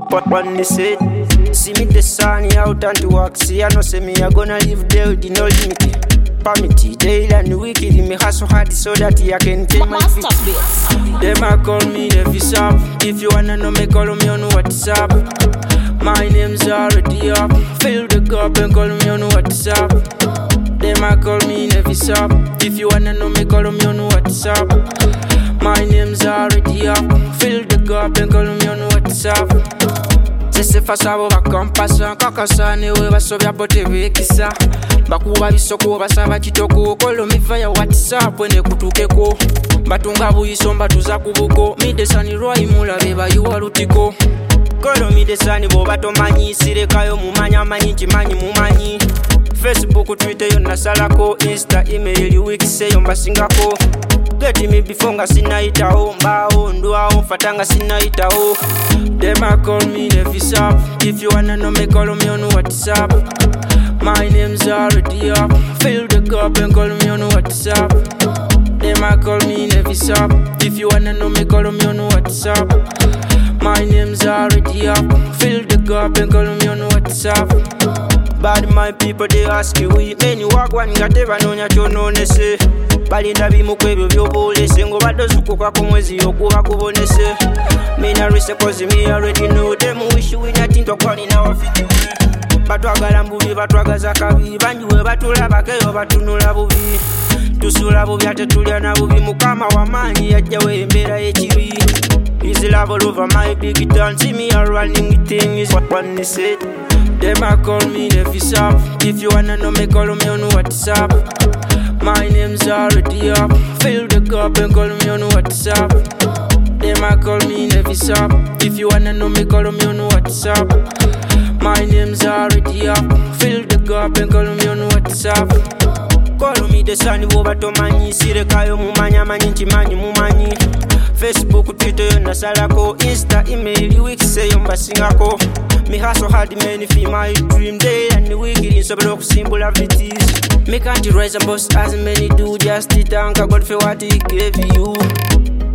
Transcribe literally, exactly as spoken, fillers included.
When they said, see me the sun out and to work. See I know say me I gonna live there with no limit. Permit daily and weekly, me hustle hard so that I can change my feet. Them a call me every sub. If you wanna know me, call me on WhatsApp. My name's already up. Fill the cup and call me on WhatsApp. Them a call me every sub. If you wanna know me, call me on WhatsApp. My name's already up. Fill the cup and call me on WhatsApp. Se fasabo bakompasa kakasane we basobya bote bekisa bakuba bisoko basaba kitoko kolo mifa ya WhatsApp ne kutukeko batunga buyiso mbatuza kubuko midesani roi mulabe bayuwa lutiko kolo midesani bo batomanyi sirekayo mumanya manyi kimanyi mumanyi Facebook Twitter yonna salako Insta email wikise yomba singako get me before nga sinaitao mbao nduao fatanga sinaitao. Them a call me every sub. If you wanna know me, call me on WhatsApp. My name's already up. Fill the cup and call me on WhatsApp. Them a call me every sub. If you wanna know me, call me on WhatsApp. My name's already up. Fill the cup and call me on WhatsApp. Bad my people they ask you we many walk one gateva nonya chononese balinda bimukwebyo byobolese ngo badozuko kwa kumwezi yokuba kubonese mina rise cause me already know them wish we nothing to call in our fit batwagala mbubi batwagaza kabi banjuwe batulaba keyo batunula bubi tusula bubi ate tulya na bubi mukama wamanyi yajjawe embera ekibi is love all over my big town see me a running thing is what one they said. Them a call me every sub. If you wanna know me, call me on WhatsApp. My name's already up. Fill the cup and call me on WhatsApp. Them a call me every sub. If you wanna know me, call me on WhatsApp. My name's already up. Fill the cup and call me on WhatsApp. Call me the sun over to manyi sirekayo mumanya manyi chimanyi mumanyi. Facebook Twitter yonna salako Insta email wikise yomba singako. Me hustle hard many feel my dream day and the wicked in some block symbol of it is. Me can't rise and boss as many do just to thank God for what he gave you.